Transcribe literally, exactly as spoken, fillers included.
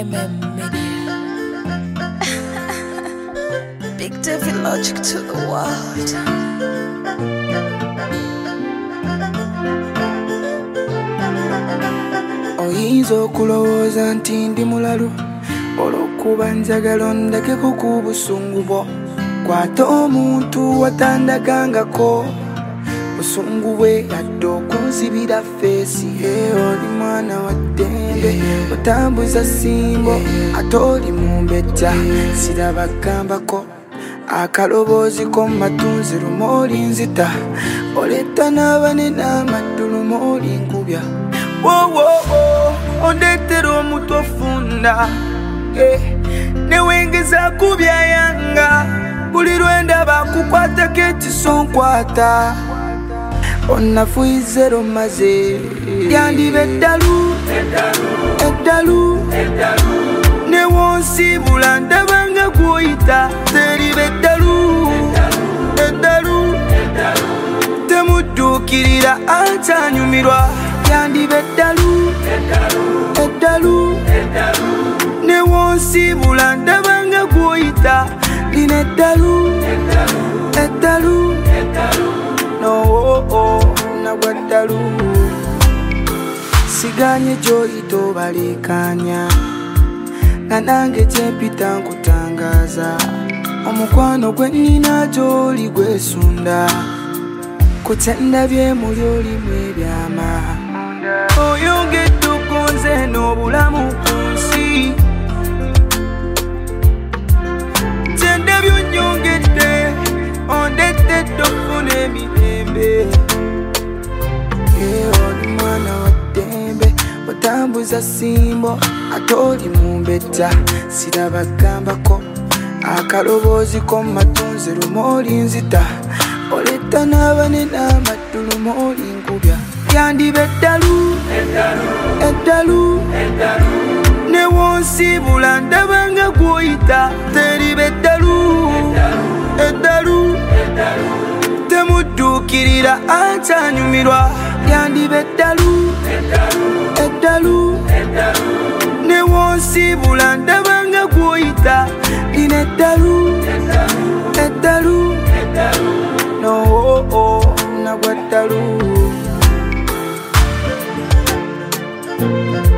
M M Media. Big David Logic to the world. Oyinza okulowooza nti ndi mulalu olw'okuba njagala ondekeko ku busungu bwo. Kwata omuntu watandagangako busungu bwe yadde okunzibira feesi. Oli mwana wa ddembe otambuza simbo ate oli mumbejja sirabagambako akaloboozi ko matunzi lumu olinzita oletta n'abane n'amaddu lumu olinkubya. Wowowo ondeetera omutu ofunda newengeza kubyayanga buli lwendaba kukwatako ekiso nkwata onnafuyize lomaze yandiba eddalu eddalu newonsibula ndabanga gwoyita teriba eddalu eddalu temudduukirira akyanyumirwa yandiba eddalu eddalu newonsibula ndabanga gwoyita lina eddalu eddalu no oh, oh, nagwa ddalu siganye gyoyita obalekanya nga nange kyempita nkutangaaza omukwano gwe nnina gy'oli gwesunda ku kyendabye muli olimu ebyama oyongedde okunze n'obulamu ku nsi kyendabye onnyongedde ondettedde okufuna emirembe. Oli mwana wa ddembe otambuza simbo ate oli mumbejja sirabagambako akaloboozi ko matunzi lumu olinzita oletta n'abane n'amaddu lumu olinkubya. Yandiba eddalu eddalu newonsibula ndabanga gwoyita teriba eddalu eddalu temudduukirira akyanyumirwa. Yandiba eddalu eddalu newonsibula ndabanga gwoyita lina eddalu eddalu no oh, oh, nagwa ddalu.